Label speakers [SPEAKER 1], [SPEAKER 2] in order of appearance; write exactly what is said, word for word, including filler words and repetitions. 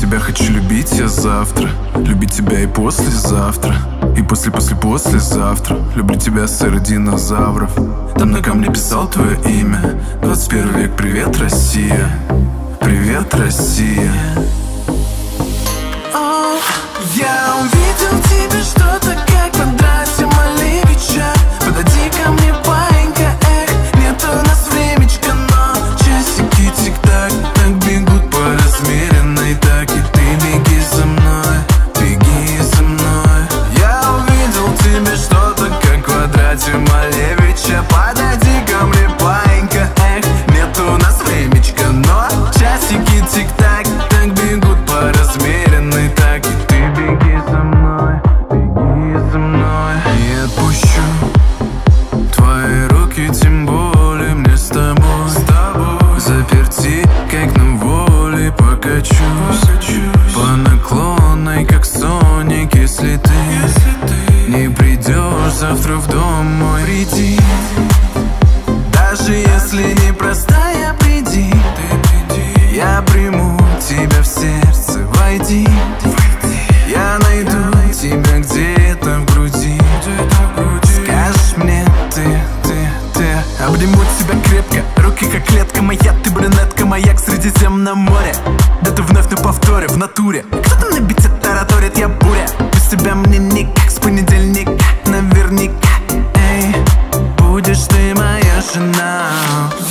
[SPEAKER 1] тебя хочу любить я завтра, любить тебя и послезавтра, и после-после-послезавтра. Люблю тебя, сэр динозавров. Там на камне писал твое имя. Двадцать первый век, привет, Россия. Привет, Россия.
[SPEAKER 2] Oh, я увидел в тебе что-то, как в квадрате Малевича. Подойди ко мне, паинька, эх, нет у нас времечка, но часики тик-так, так бегут по размеренной, так и ты беги за мной, беги за мной. Я увидел в тебе что-то, как в квадрате Малевича. Подойди ко мне, паинька, эх, нет у нас времечка, но часики тик-так, так бегут по размеренной, так и ты беги за мной, беги за мной. Не отпущу твои руки, тем более мне с тобой, с тобой. Заперти, как на воле, покачусь, покачусь по наклонной, как Соник. Если ты, если ты не придешь завтра в дом мой, приди. Даже если непростая, приди, ты приди. Я приму тебя в сердце, войди, войди. Я найду тебя где-то в груди, скажешь мне ты, ты, ты. Обниму тебя крепко, руки как клетка моя. Ты брюнетка, маяк в Средиземном море. Да ты вновь на повторе, в натуре. Кто там на бите тараторит, я буря. Без тебя мне никак, с понедельника наверняка. Эй, будешь ты моя жена.